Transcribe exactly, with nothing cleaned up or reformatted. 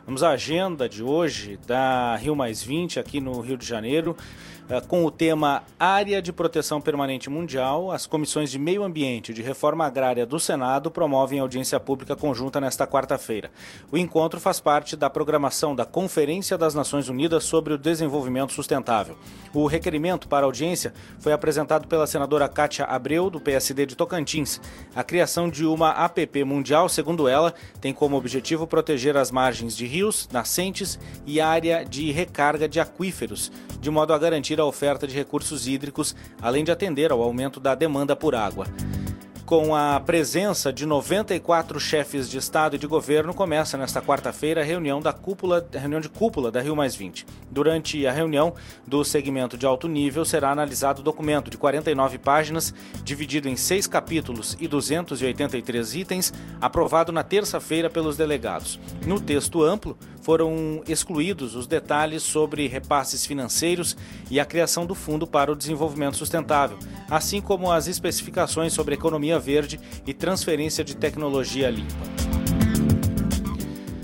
Vamos à agenda de hoje da Rio mais vinte aqui no Rio de Janeiro, com o tema Área de Proteção Permanente Mundial. As comissões de Meio Ambiente e de Reforma Agrária do Senado promovem audiência pública conjunta nesta quarta-feira. O encontro faz parte da programação da Conferência das Nações Unidas sobre o Desenvolvimento Sustentável. O requerimento para audiência foi apresentado pela senadora Kátia Abreu, do P S D de Tocantins. A criação de uma A P P mundial, segundo ela, tem como objetivo proteger as margens de rios, nascentes e área de recarga de aquíferos, de modo a garantir a oferta de recursos hídricos, além de atender ao aumento da demanda por água. Com a presença de noventa e quatro chefes de Estado e de Governo, começa nesta quarta-feira a reunião, da cúpula, a reunião de cúpula da Rio mais vinte. Durante a reunião do segmento de alto nível, será analisado o documento de quarenta e nove páginas, dividido em seis capítulos e duzentos e oitenta e três itens, aprovado na terça-feira pelos delegados. No texto amplo, foram excluídos os detalhes sobre repasses financeiros e a criação do Fundo para o Desenvolvimento Sustentável, assim como as especificações sobre economia verde e transferência de tecnologia limpa.